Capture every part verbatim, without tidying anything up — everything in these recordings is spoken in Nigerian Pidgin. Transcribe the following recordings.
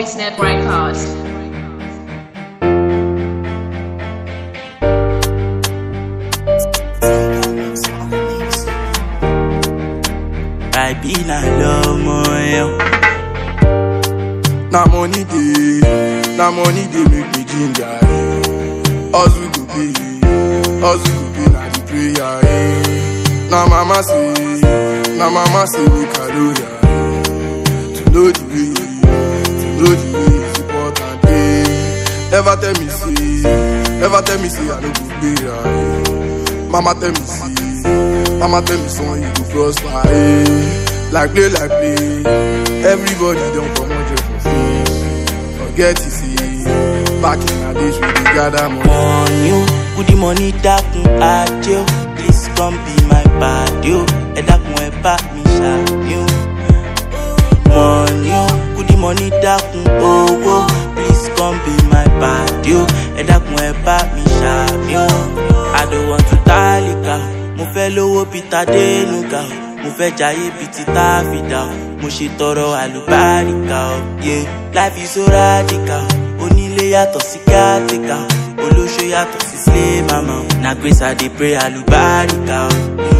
Toby Snap Records. I be na love moyo. Na money dey, na money dey make me ginger. Hustle go pay, hustle go pay na the prayer. Eh. Na mama say, na mama say we caloria. To know the way, to know the way is important. Eh. Never tell me say, never tell me say I no go pay. Eh. Mama tell me say, mama tell me son you go prosper. Eh. Like play, like play, everybody don't come on just for free. Forget to see, back in the days we dey gather money. Money, good the money dákun ajo. Please come be my body, ẹ dákun ẹ bá mi ṣàmì. Money, good the money dákun owó. Please come be my body, ẹ dákun ẹ bá mi ṣàmì. I don't want to tálíkà, mo fẹ́ lówó bí Tadénúgà. Mo fẹ́ jayé bí ti Táfídà, mo ṣe tọrọ àlùbáríkà o. Yeah, life is so radical. Onílé yàtọ̀ sí kíátìkà, olóṣó yàtọ̀ sí slay mama. Na grace I dey pray àlùbáríkà o.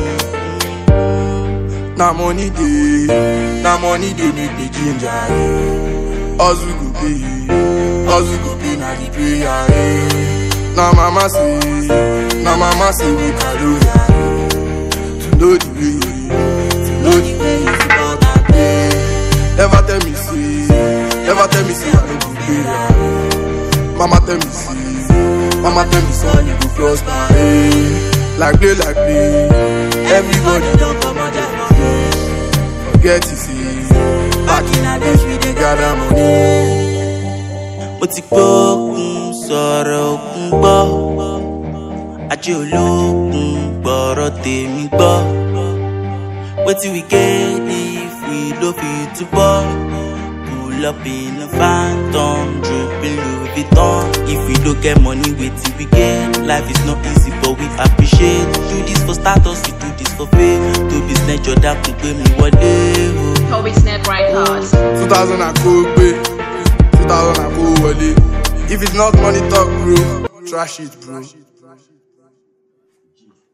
Na money dey, na money dey make me ginger. Hustle go pay, hustle go pay na the prayer. Na mama say, na mama say we caloria. To know the way. Know the way it's about that day. Never tell me see, never tell me see I no go pay. Mama tell me see, mama tell me son you go prosper. Hey. Like play, like play, everybody don't come out just for free. Forget to see, back in the days we dey gather money. Mo ti gbógun sọ̀rọ̀ òkun gbọ́, ajé ológun gbọ́rọ̀ tèmi gbọ́. Wetin we get if we no fit to ball? Pull up in a phantom, dripping Louis Vuitton. If we don't get money, wetin we get? Life is not easy, but we appreciate. Do this for status, we do this for fame. Do business, Jordan, kò gbé mi wọlé o. Toby Snap Records. two thousand I go pay, two thousand I go wọlé. If it's not money talk, bro, trash it, bro.